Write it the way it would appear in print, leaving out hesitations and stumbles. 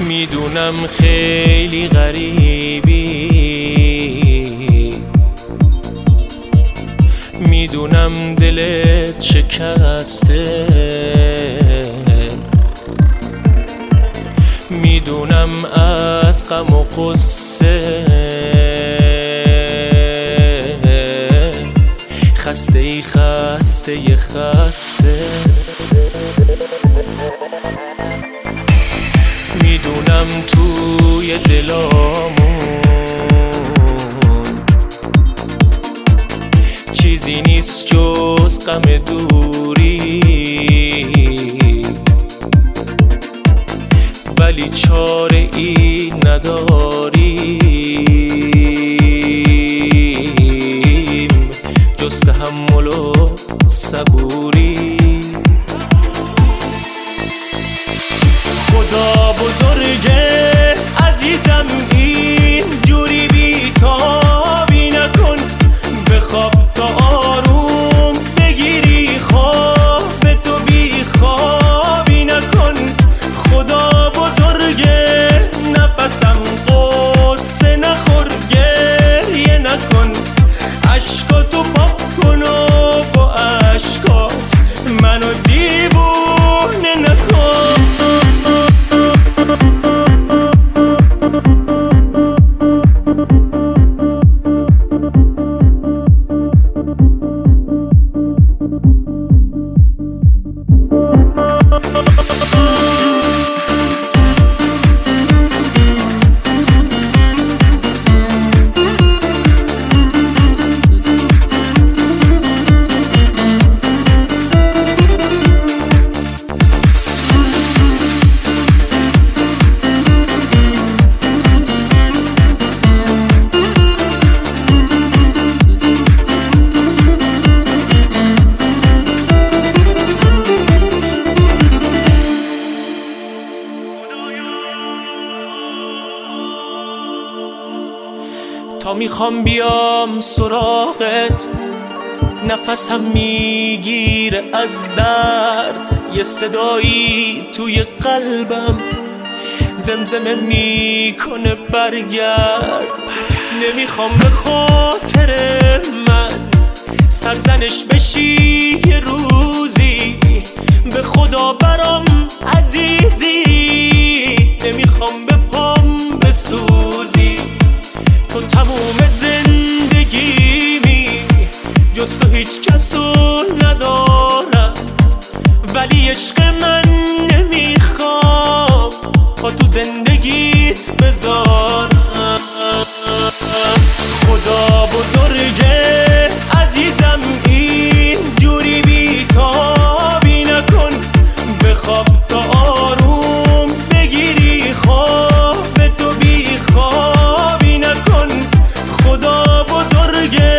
میدونم خیلی غریبی، میدونم دلت شکسته، میدونم از غم و غصه خسته ای خسته ی خسته، میدونم توی دلامون چیزی نیست جز غم دوری، ولی چاره ای نداریم جز تحمل و صبوری. خدا بزرگه عزیزم این جوری بی‌تابی نکن، بخواب تا آروم بگیری خواب تو بی‌خوابی نکن. خدا بزرگه نفسم قصه نخور گریه نکن، اشکاتو پاک کن و با اشکات منو دیوونه نکن. تا میخوام بیام سراغت نفسم میگیره از درد، یه صدایی توی قلبم زمزمه میکنه برگرد. نمیخوام به خاطر من سرزنش بشی یه روزی، به خدا برام عزیزی نمیخوام به پام بسوزی. تو تموم زندگیمی جز تو هیچ کسو ندارم، ولی عشق من نمیخوام پا تو زندگیت بذارم. خدا بزرگه عزیزم این جوری بی‌تابی نکن، بخواب تا آروم بگیری خواب تو بی‌خوابی نکن. خدا بزرگه